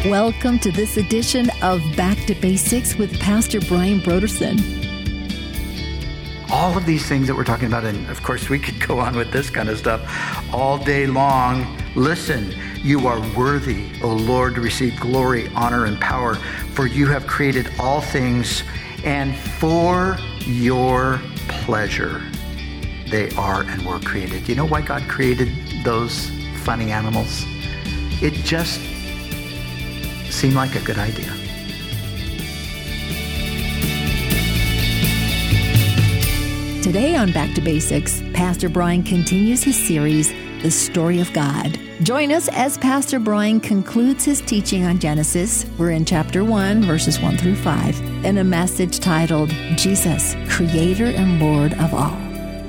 Welcome to this edition of Back to Basics with Pastor Brian Brodersen. All of these things that we're talking about, and of course we could go on with this kind of stuff all day long. Listen, you are worthy, O Lord, to receive glory, honor, and power, for you have created all things, and for your pleasure they are and were created. Do you know why God created those funny animals? It just seemed like a good idea. Today on Back to Basics, Pastor Brian continues his series, The Story of God. Join us as Pastor Brian concludes his teaching on Genesis. We're in chapter 1, verses 1 through 5, in a message titled, Jesus, Creator and Lord of All.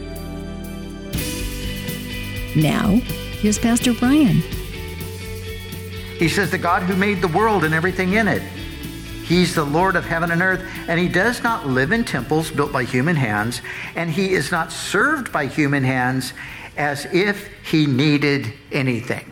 Now, here's Pastor Brian. He says, the God who made the world and everything in it. He's the Lord of heaven and earth, and he does not live in temples built by human hands, and he is not served by human hands as if he needed anything.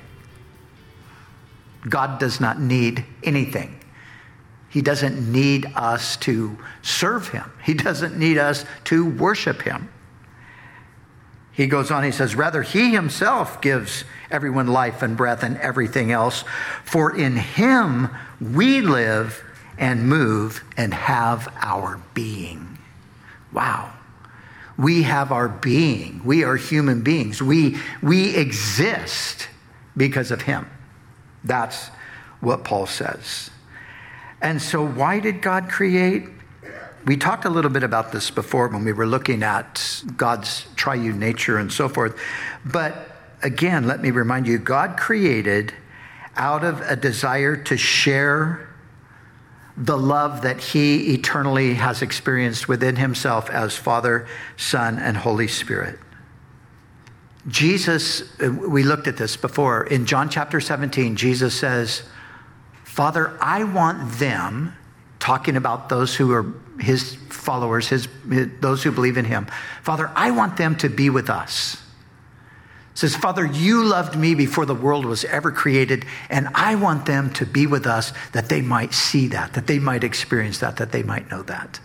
God does not need anything. He doesn't need us to serve him. He doesn't need us to worship him. He goes on, he says, rather, he himself gives everyone life and breath and everything else. For in him we live and move and have our being. Wow. We have our being. We are human beings. We exist because of him. That's what Paul says. And so why did God create? We talked a little bit about this before when we were looking at God's triune nature and so forth. But again, let me remind you, God created out of a desire to share the love that he eternally has experienced within himself as Father, Son, and Holy Spirit. Jesus, we looked at this before. In John chapter 17, Jesus says, Father, I want them, talking about those who are his followers, those who believe in him. Father, I want them to be with us. Says, Father, you loved me before the world was ever created, and I want them to be with us that they might see that they might experience that they might know that.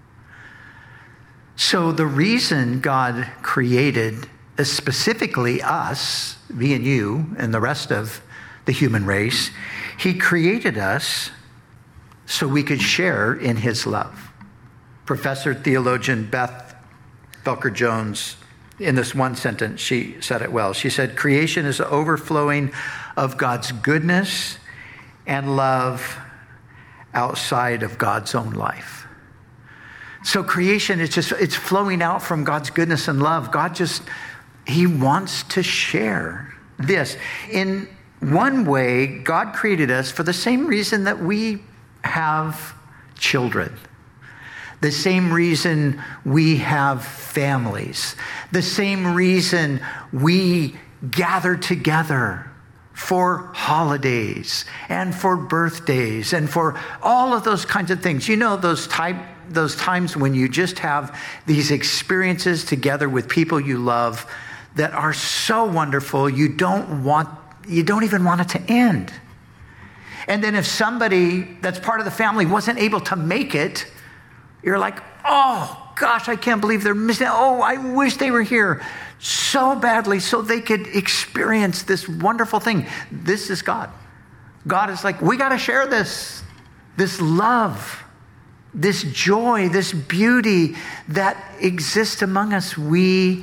So the reason God created specifically us, me and you, and the rest of the human race, he created us so we could share in his love. Professor theologian Beth Belker-Jones, in this one sentence, she said it well. She said, creation is the overflowing of God's goodness and love outside of God's own life. So creation, it's flowing out from God's goodness and love. He wants to share this. In one way, God created us for the same reason that we have children. The same reason we have families. The same reason we gather together for holidays and for birthdays and for all of those kinds of things. You know, those times when you just have these experiences together with people you love that are so wonderful, you don't even want it to end. And then if somebody that's part of the family wasn't able to make it, you're like, oh, gosh, I can't believe they're missing. Oh, I wish they were here so badly so they could experience this wonderful thing. This is God. God is like, we got to share this love, this joy, this beauty that exists among us. We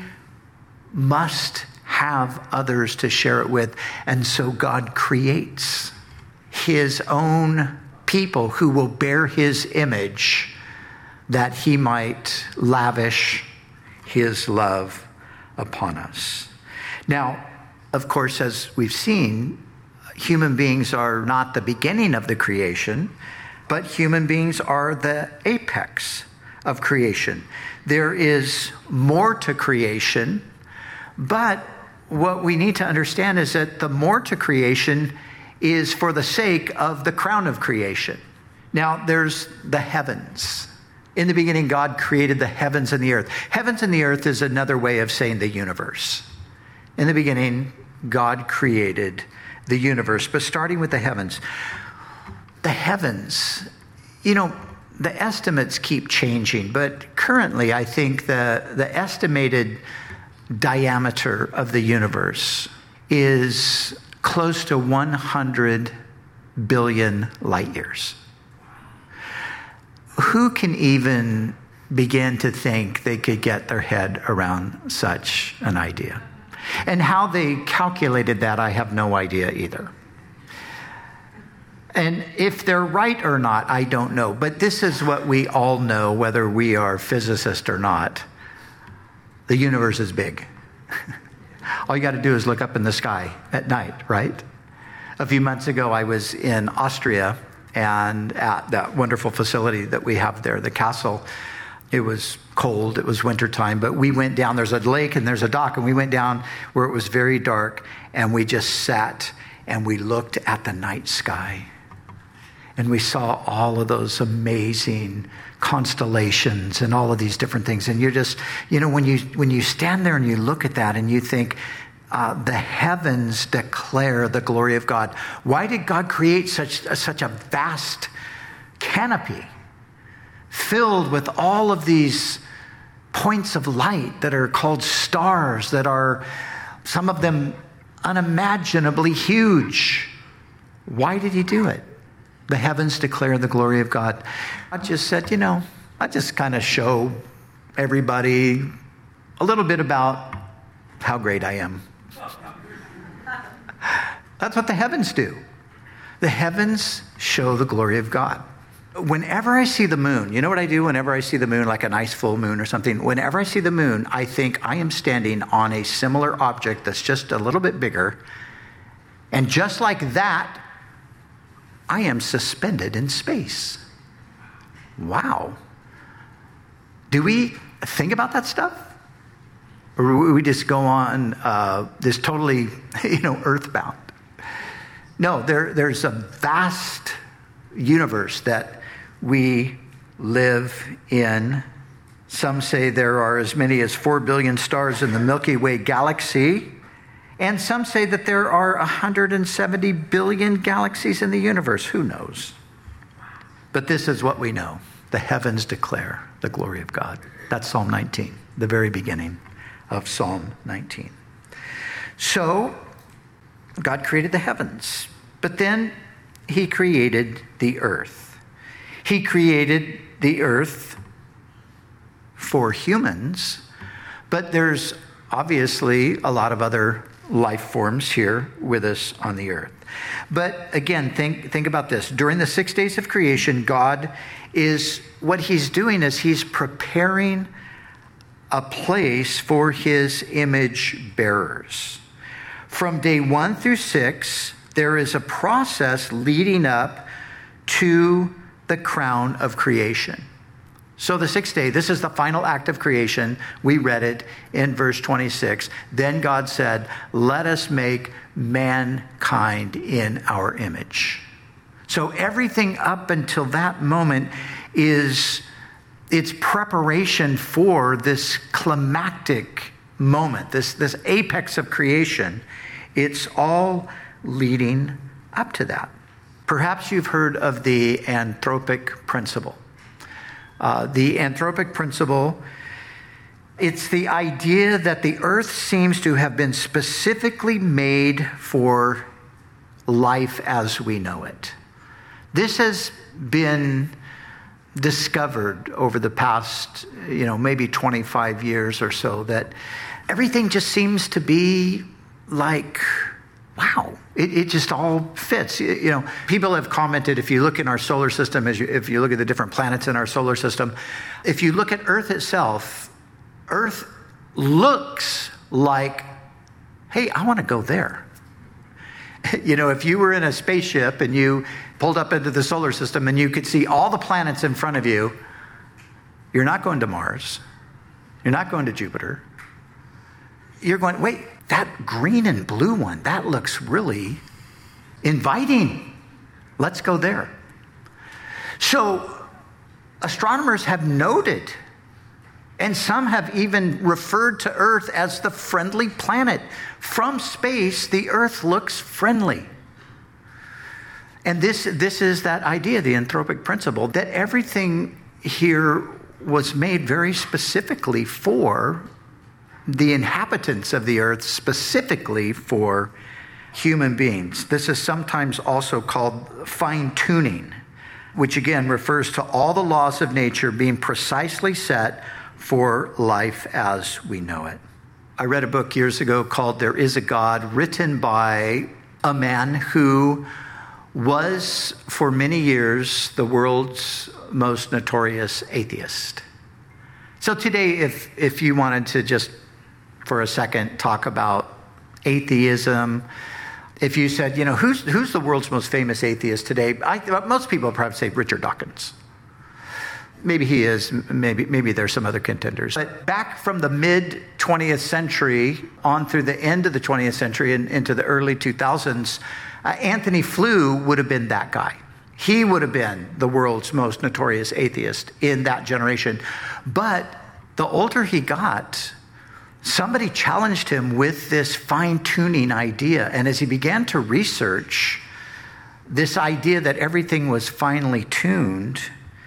must have others to share it with. And so God creates his own people who will bear his image, that he might lavish his love upon us. Now, of course, as we've seen, human beings are not the beginning of the creation, but human beings are the apex of creation. There is more to creation, but what we need to understand is that the more to creation is for the sake of the crown of creation. Now, there's the heavens. In the beginning, God created the heavens and the earth. Heavens and the earth is another way of saying the universe. In the beginning, God created the universe, but starting with the heavens. the heavens, the estimates keep changing, but currently I think the estimated diameter of the universe is close to 100 billion light years. Who can even begin to think they could get their head around such an idea? And how they calculated that, I have no idea either. And if they're right or not, I don't know. But this is what we all know, whether we are physicists or not. The universe is big. All you got to do is look up in the sky at night, right? A few months ago, I was in Austria, and at that wonderful facility that we have there, the castle. It was cold, it was wintertime, but we went down, there's a lake and there's a dock, and we went down where it was very dark, and we just sat and we looked at the night sky. And we saw all of those amazing constellations and all of these different things. And you're just, when you stand there and you look at that and you think, the heavens declare the glory of God. Why did God create such a vast canopy filled with all of these points of light that are called stars, that are, some of them, unimaginably huge? Why did he do it? The heavens declare the glory of God. I just said, I just kind of show everybody a little bit about how great I am. That's what the heavens do. The heavens show the glory of God. Whenever I see the moon, you know what I do whenever I see the moon, like a nice full moon or something? Whenever I see the moon, I think I am standing on a similar object that's just a little bit bigger. And just like that, I am suspended in space. Wow. Do we think about that stuff? Or we just go on this totally, earthbound? No, there's a vast universe that we live in. Some say there are as many as 4 billion stars in the Milky Way galaxy. And some say that there are 170 billion galaxies in the universe. Who knows? But this is what we know. The heavens declare the glory of God. That's Psalm 19, the very beginning of Psalm 19. So, God created the heavens, but then he created the earth. He created the earth for humans, but there's obviously a lot of other life forms here with us on the earth. But again, think about this. During the 6 days of creation, what he's doing is he's preparing a place for his image bearers. From day 1 through 6, there is a process leading up to the crown of creation. So the 6th day, this is the final act of creation. We read it in verse 26. Then God said, let us make mankind in our image. So everything up until that moment it's preparation for this climactic moment, this apex of creation. It's all leading up to that. Perhaps you've heard of the anthropic principle. The anthropic principle, it's the idea that the earth seems to have been specifically made for life as we know it. This has been discovered over the past, maybe 25 years or so, that everything just seems to be like, wow, it just all fits. People have commented, if you look in our solar system, if you look at the different planets in our solar system, if you look at Earth itself, Earth looks like, hey, I want to go there. If you were in a spaceship and you pulled up into the solar system and you could see all the planets in front of you, you're not going to Mars. You're not going to Jupiter. You're going, wait, that green and blue one, that looks really inviting. Let's go there. So astronomers have noted, and some have even referred to Earth as the friendly planet. From space, the Earth looks friendly. And this is that idea, the anthropic principle, that everything here was made very specifically for the inhabitants of the earth, specifically for human beings. This is sometimes also called fine-tuning, which again refers to all the laws of nature being precisely set for life as we know it. I read a book years ago called There Is a God, written by a man who was for many years the world's most notorious atheist. So today, if you wanted to just for a second talk about atheism, if you said, who's the world's most famous atheist today? Most people would probably say Richard Dawkins. Maybe he is, maybe there's some other contenders. But back from the mid-20th century on through the end of the 20th century and into the early 2000s, Anthony Flew would have been that guy. He would have been the world's most notorious atheist in that generation. But the older he got, somebody challenged him with this fine-tuning idea. And as he began to research this idea that everything was finely tuned,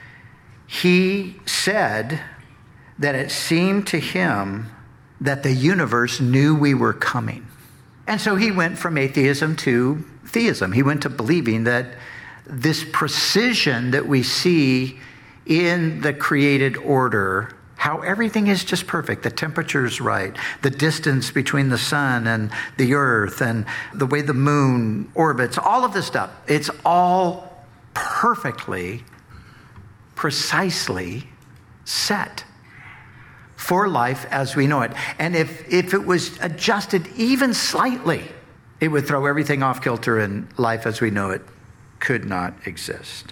he said that it seemed to him that the universe knew we were coming. And so he went from atheism to theism. He went to believing that this precision that we see in the created order, how everything is just perfect, the temperature's right, the distance between the sun and the earth, and the way the moon orbits, all of this stuff, it's all perfectly, precisely set for life as we know it. And if it was adjusted even slightly, it would throw everything off kilter and life as we know it could not exist.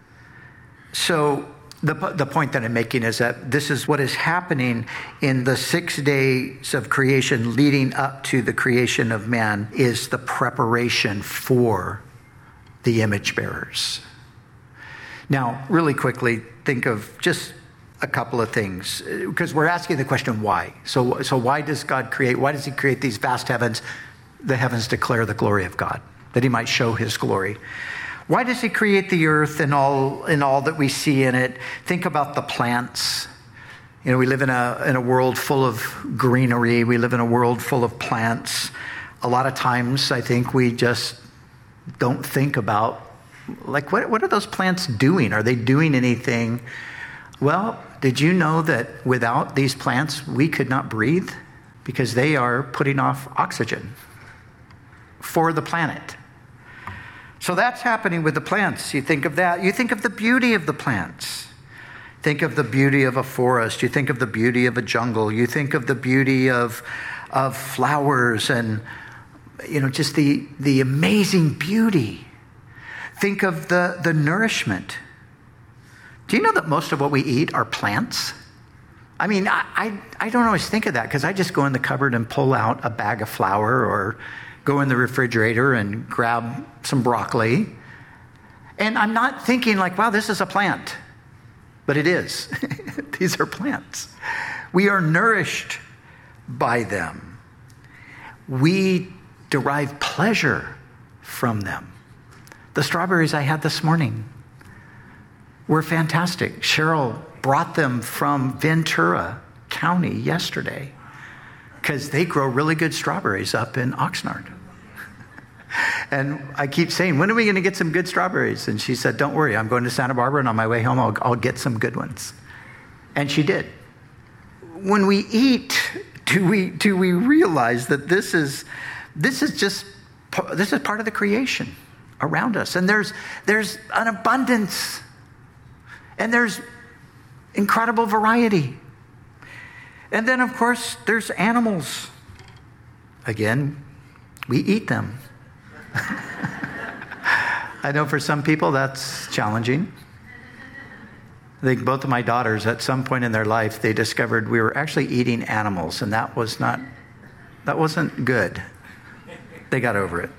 So the point that I'm making is that this is what is happening in the 6 days of creation leading up to the creation of man is the preparation for the image bearers. Now, really quickly, think of just a couple of things, because we're asking the question, why? So why does God create? Why does he create these vast heavens? The heavens declare the glory of God, that he might show his glory. Why does he create the earth and all that we see in it? Think about the plants. We live in a world full of greenery. We live in a world full of plants. A lot of times, I think we just don't think about, like, what are those plants doing? Are they doing anything? Well, did you know that without these plants, we could not breathe? Because they are putting off oxygen for the planet. So that's happening with the plants. You think of that. You think of the beauty of the plants. Think of the beauty of a forest. You think of the beauty of a jungle. You think of the beauty of flowers and, just the amazing beauty. Think of the nourishment. Do you know that most of what we eat are plants? I mean, I don't always think of that because I just go in the cupboard and pull out a bag of flour or go in the refrigerator and grab some broccoli. And I'm not thinking like, wow, this is a plant. But it is. These are plants. We are nourished by them. We derive pleasure from them. The strawberries I had this morning were fantastic. Cheryl brought them from Ventura County yesterday because they grow really good strawberries up in Oxnard. And I keep saying, when are we going to get some good strawberries? And she said, don't worry, I'm going to Santa Barbara, and on my way home, I'll get some good ones. And she did. When we eat, do we realize that this is part of the creation around us? And there's an abundance, and there's incredible variety. And then, of course, there's animals. Again, we eat them. I know for some people that's challenging. I think both of my daughters, at some point in their life, they discovered we were actually eating animals, and that wasn't good. They got over it.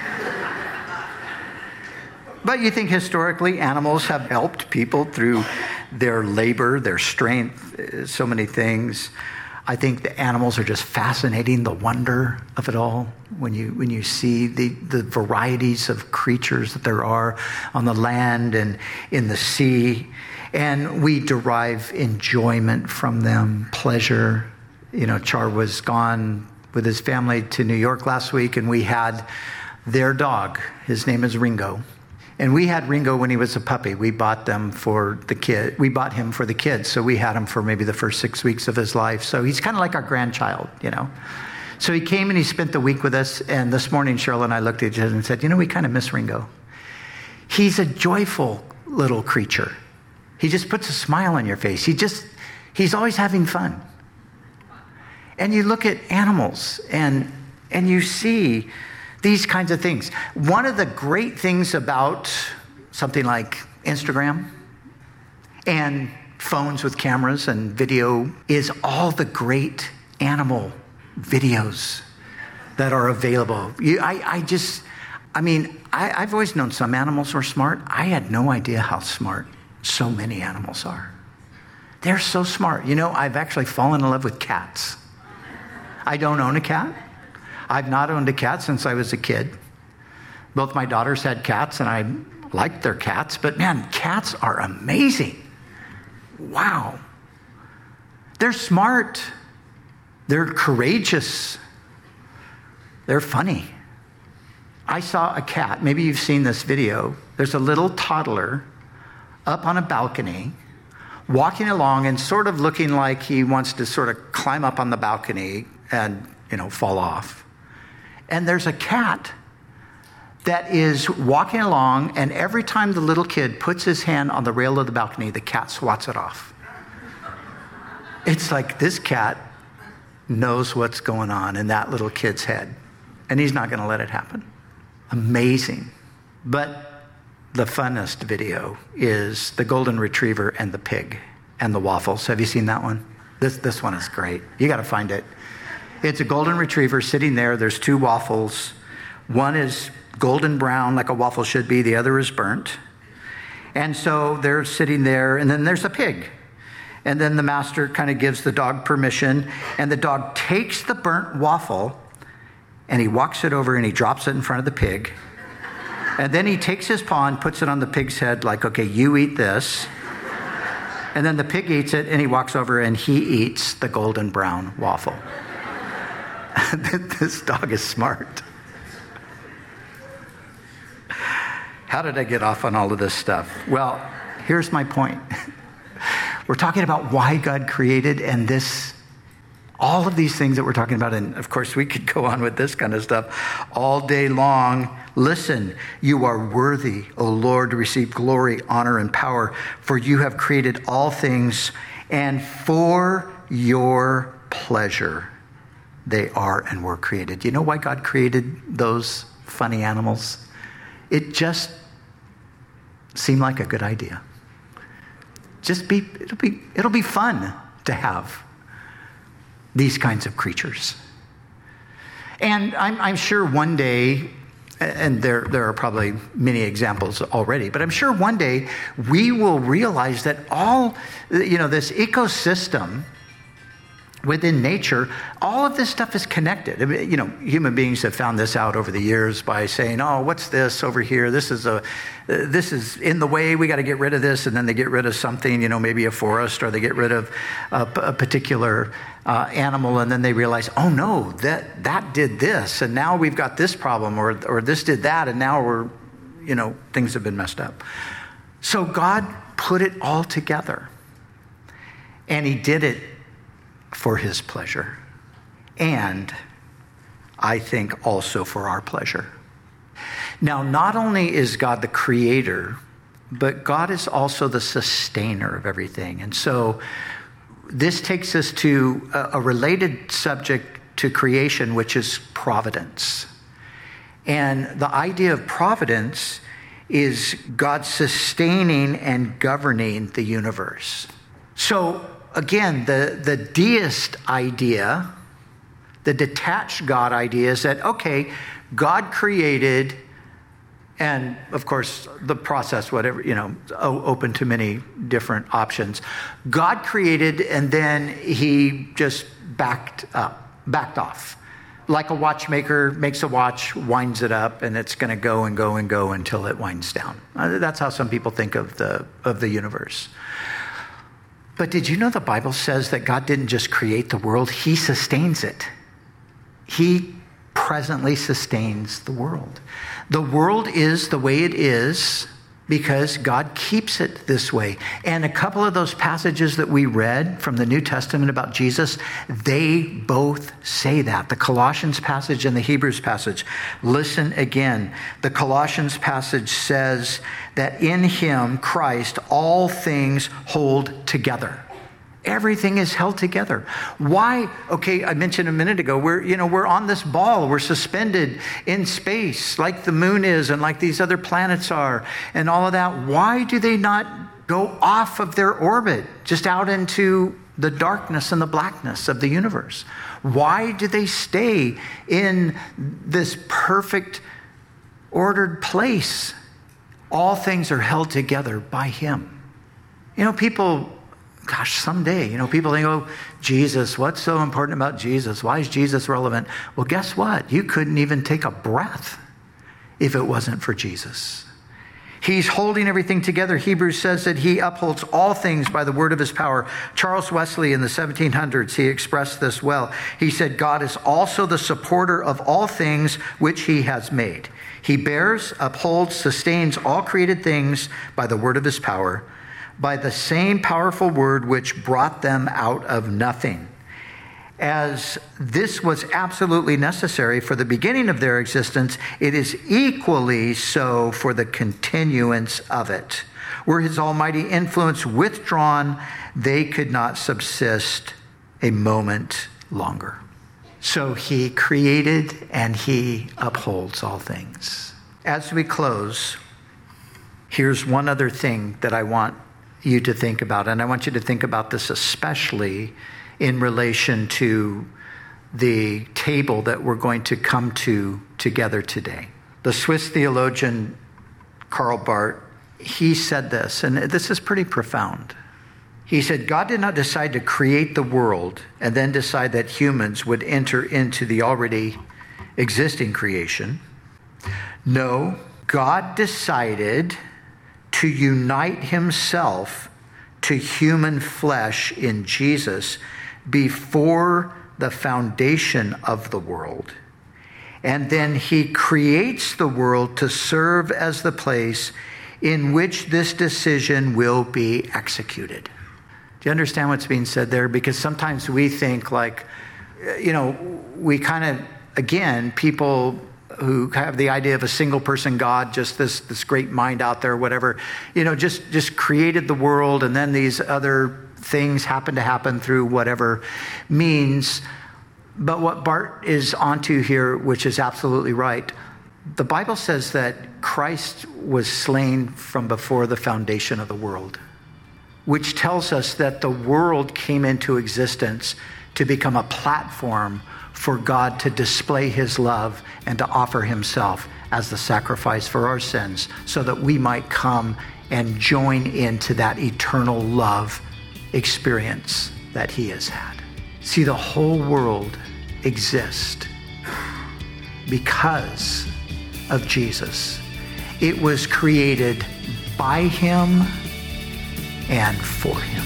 But you think historically animals have helped people through their labor, their strength, so many things. I think the animals are just fascinating, the wonder of it all. When you see the varieties of creatures that there are on the land and in the sea. And we derive enjoyment from them, pleasure. Char was gone with his family to New York last week, and we had their dog. His name is Ringo. And we had Ringo when he was a puppy. We bought him for the kids. So we had him for maybe the first 6 weeks of his life. So he's kind of like our grandchild, So he came and he spent the week with us. And this morning, Cheryl and I looked at each other and said, we kind of miss Ringo. He's a joyful little creature. He just puts a smile on your face. He's always having fun. And you look at animals and you see these kinds of things. One of the great things about something like Instagram and phones with cameras and video is all the great animal videos that are available. I've always known some animals were smart. I had no idea how smart so many animals are. They're so smart. I've actually fallen in love with cats. I don't own a cat. I've not owned a cat since I was a kid. Both my daughters had cats, and I liked their cats. But man, cats are amazing. Wow. They're smart. They're courageous. They're funny. I saw a cat. Maybe you've seen this video. There's a little toddler up on a balcony, walking along and sort of looking like he wants to sort of climb up on the balcony and, fall off. And there's a cat that is walking along, and every time the little kid puts his hand on the rail of the balcony, the cat swats it off. It's like this cat knows what's going on in that little kid's head, and he's not going to let it happen. Amazing. But the funnest video is the golden retriever and the pig and the waffles. Have you seen that one? This one is great. You got to find it. It's a golden retriever sitting there. There's two waffles. One is golden brown, like a waffle should be. The other is burnt. And so they're sitting there, and then there's a pig. And then the master kind of gives the dog permission, and the dog takes the burnt waffle, and he walks it over, and he drops it in front of the pig. And then he takes his paw and puts it on the pig's head, like, okay, you eat this. And then the pig eats it, and he walks over, and he eats the golden brown waffle. This dog is smart. How did I get off on all of this stuff? Well, here's my point. We're talking about why God created, and all of these things that we're talking about, and of course we could go on with this kind of stuff all day long. Listen, you are worthy, O Lord, to receive glory, honor, and power, for you have created all things, and for your pleasure they are and were created. Do you know why God created those funny animals? It just seemed like a good idea. It'll be fun to have these kinds of creatures. And I'm sure one day, and there are probably many examples already, but I'm sure one day we will realize that all, this ecosystem within nature, all of this stuff is connected. I mean, human beings have found this out over the years by saying, oh, what's this over here? This is in the way, we got to get rid of this. And then they get rid of something, maybe a forest, or they get rid of a particular animal. And then they realize, oh no, that did this. And now we've got this problem, or this did that. And now things have been messed up. So God put it all together, and he did it for his pleasure, and I think also for our pleasure. Now, not only is God the creator, but God is also the sustainer of everything. And so this takes us to a related subject to creation, which is providence. And the idea of providence is God sustaining and governing the universe. So again, the deist idea, the detached God idea is that, okay, God created And of course, the process, whatever, open to many different options. God created, and then he just backed off. Like a watchmaker makes a watch, winds it up, and it's going to go and go and go until it winds down. That's how some people think of the universe. But did you know the Bible says that God didn't just create the world, he sustains it. He presently sustains the world. The world is the way it is because God keeps it this way. And a couple of those passages that we read from the New Testament about Jesus, they both say that. The Colossians passage and the Hebrews passage. Listen again. The Colossians passage says that in him, Christ, all things hold together. Everything is held together. Why? Okay, I mentioned a minute ago, we're on this ball. We're suspended in space like the moon is and like these other planets are and all of that. Why do they not go off of their orbit, just out into the darkness and the blackness of the universe? Why do they stay in this perfect, ordered place? All things are held together by him. People... Gosh, someday, people think, oh, Jesus, what's so important about Jesus? Why is Jesus relevant? Well, guess what? You couldn't even take a breath if it wasn't for Jesus. He's holding everything together. Hebrews says that he upholds all things by the word of his power. Charles Wesley in the 1700s, he expressed this well. He said, God is also the supporter of all things which he has made. He bears, upholds, sustains all created things by the word of his power, by the same powerful word which brought them out of nothing. As this was absolutely necessary for the beginning of their existence, it is equally so for the continuance of it. Were his almighty influence withdrawn, they could not subsist a moment longer. So he created and he upholds all things. As we close, here's one other thing that I want you to think about, and I want you to think about this especially in relation to the table that we're going to come to together today. The Swiss theologian Karl Barth, he said this, and this is pretty profound. He said, God did not decide to create the world and then decide that humans would enter into the already existing creation. No, God decided to unite himself to human flesh in Jesus before the foundation of the world. And then he creates the world to serve as the place in which this decision will be executed. Do you understand what's being said there? Because sometimes we think like, we kind of, again, people who have the idea of a single person God, just this great mind out there, whatever, just created the world, and then these other things happen through whatever means. But what Barth is onto here, which is absolutely right, the Bible says that Christ was slain from before the foundation of the world, which tells us that the world came into existence to become a platform for God to display his love and to offer himself as the sacrifice for our sins so that we might come and join into that eternal love experience that he has had. See, the whole world exists because of Jesus. It was created by him and for him.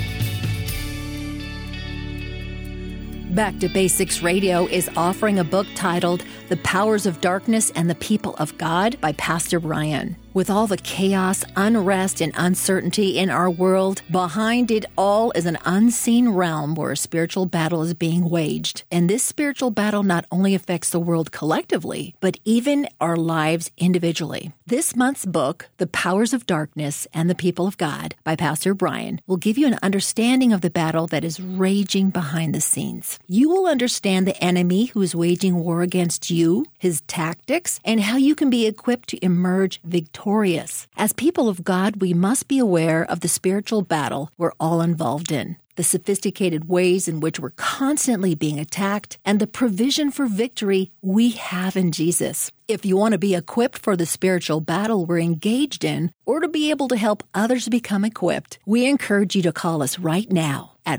Back to Basics Radio is offering a book titled The Powers of Darkness and the People of God by Pastor Brian. With all the chaos, unrest, and uncertainty in our world, behind it all is an unseen realm where a spiritual battle is being waged. And this spiritual battle not only affects the world collectively, but even our lives individually. This month's book, The Powers of Darkness and the People of God by Pastor Brian, will give you an understanding of the battle that is raging behind the scenes. You will understand the enemy who is waging war against you, his tactics, and how you can be equipped to emerge victorious victorious. As people of God, we must be aware of the spiritual battle we're all involved in, the sophisticated ways in which we're constantly being attacked, and the provision for victory we have in Jesus. If you want to be equipped for the spiritual battle we're engaged in, or to be able to help others become equipped, we encourage you to call us right now at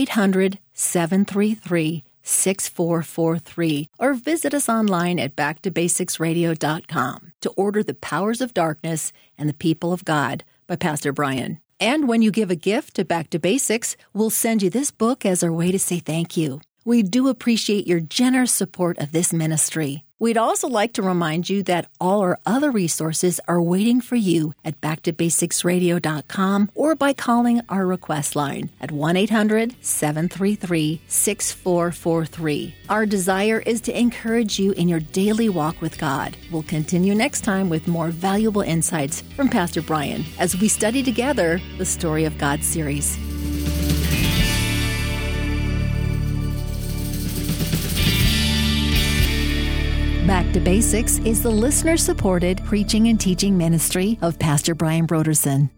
1-800-733-6443 or visit us online at backtobasicsradio.com to order The Powers of Darkness and the People of God by Pastor Brian. And when you give a gift to Back to Basics, we'll send you this book as our way to say thank you. We do appreciate your generous support of this ministry. We'd also like to remind you that all our other resources are waiting for you at backtobasicsradio.com or by calling our request line at 1-800-733-6443. Our desire is to encourage you in your daily walk with God. We'll continue next time with more valuable insights from Pastor Brian as we study together the Story of God series. Back to Basics is the listener-supported preaching and teaching ministry of Pastor Brian Brodersen.